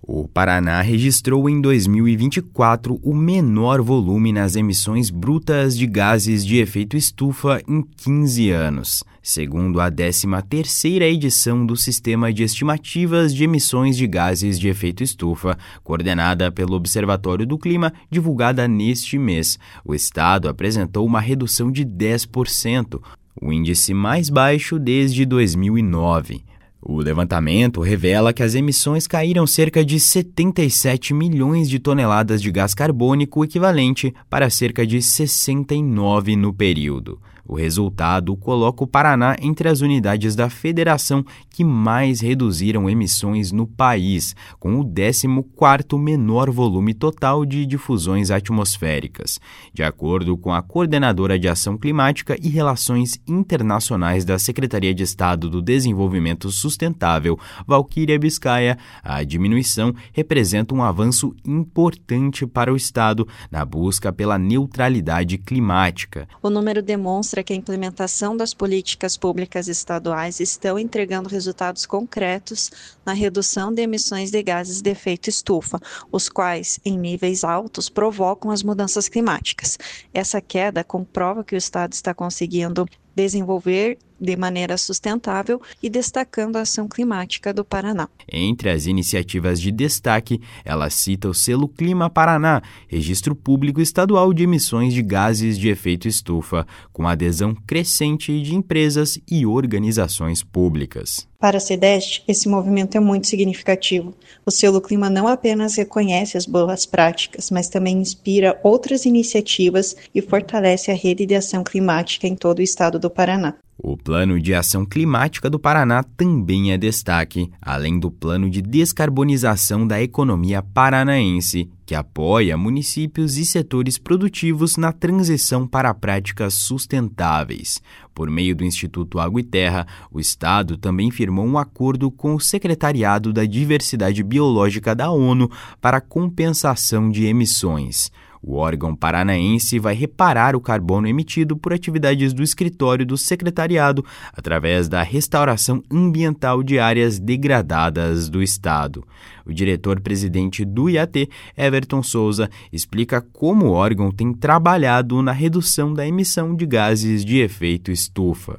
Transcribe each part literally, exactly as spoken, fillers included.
O Paraná registrou em dois mil e vinte e quatro o menor volume nas emissões brutas de gases de efeito estufa em quinze anos, segundo a décima terceira edição do Sistema de Estimativas de Emissões de Gases de Efeito Estufa, coordenada pelo Observatório do Clima, divulgada neste mês. O estado apresentou uma redução de dez por cento, o índice mais baixo desde dois mil e nove. O levantamento revela que as emissões caíram cerca de setenta e sete milhões de toneladas de gás carbônico, equivalente para cerca de sessenta e nove no período. O resultado coloca o Paraná entre as unidades da federação que mais reduziram emissões no país, com o décimo quarto menor volume total de difusões atmosféricas. De acordo com a coordenadora de Ação Climática e Relações Internacionais da Secretaria de Estado do Desenvolvimento Sustentável, Valquíria Biscaia, a diminuição representa um avanço importante para o estado na busca pela neutralidade climática. O número demonstra que a implementação das políticas públicas estaduais estão entregando resultados concretos na redução de emissões de gases de efeito estufa, os quais, em níveis altos, provocam as mudanças climáticas. Essa queda comprova que o estado está conseguindo desenvolver de maneira sustentável e destacando a ação climática do Paraná. Entre as iniciativas de destaque, ela cita o selo Clima Paraná, registro público estadual de emissões de gases de efeito estufa, com adesão crescente de empresas e organizações públicas. Para a CEDEST, esse movimento é muito significativo. O selo Clima não apenas reconhece as boas práticas, mas também inspira outras iniciativas e fortalece a rede de ação climática em todo o estado do Paraná. O Plano de Ação Climática do Paraná também é destaque, além do Plano de Descarbonização da Economia Paranaense, que apoia municípios e setores produtivos na transição para práticas sustentáveis. Por meio do Instituto Água e Terra, o Estado também firmou um acordo com o Secretariado da Diversidade Biológica da ONU para a compensação de emissões. O órgão paranaense vai reparar o carbono emitido por atividades do escritório do secretariado através da restauração ambiental de áreas degradadas do estado. O diretor-presidente do I A T, Everton Souza, explica como o órgão tem trabalhado na redução da emissão de gases de efeito estufa.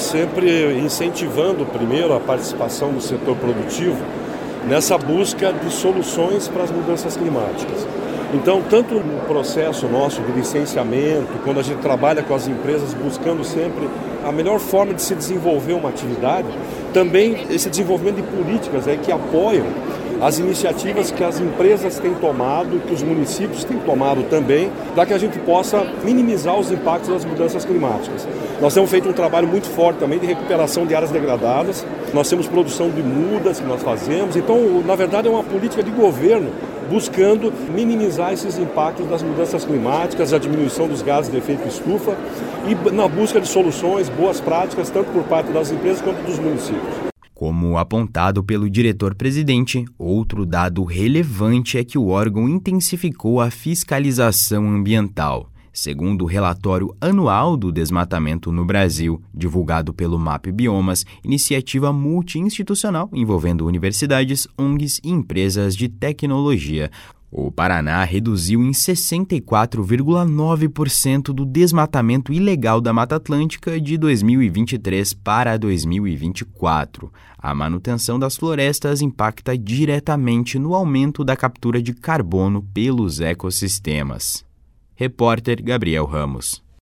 Sempre incentivando primeiro a participação do setor produtivo nessa busca de soluções para as mudanças climáticas. Então, tanto no processo nosso de licenciamento, quando a gente trabalha com as empresas buscando sempre a melhor forma de se desenvolver uma atividade, também esse desenvolvimento de políticas aí que apoiam as iniciativas que as empresas têm tomado, que os municípios têm tomado também, para que a gente possa minimizar os impactos das mudanças climáticas. Nós temos feito um trabalho muito forte também de recuperação de áreas degradadas, nós temos produção de mudas que nós fazemos, então, na verdade, é uma política de governo buscando minimizar esses impactos das mudanças climáticas, a diminuição dos gases de efeito estufa e na busca de soluções, boas práticas, tanto por parte das empresas quanto dos municípios. Como apontado pelo diretor-presidente, outro dado relevante é que o órgão intensificou a fiscalização ambiental. Segundo o relatório anual do desmatamento no Brasil, divulgado pelo M A P Biomas, iniciativa multi-institucional envolvendo universidades, O N Gs e empresas de tecnologia, o Paraná reduziu em sessenta e quatro vírgula nove por cento do desmatamento ilegal da Mata Atlântica de dois mil e vinte e três para dois mil e vinte e quatro. A manutenção das florestas impacta diretamente no aumento da captura de carbono pelos ecossistemas. Repórter Gabriel Ramos.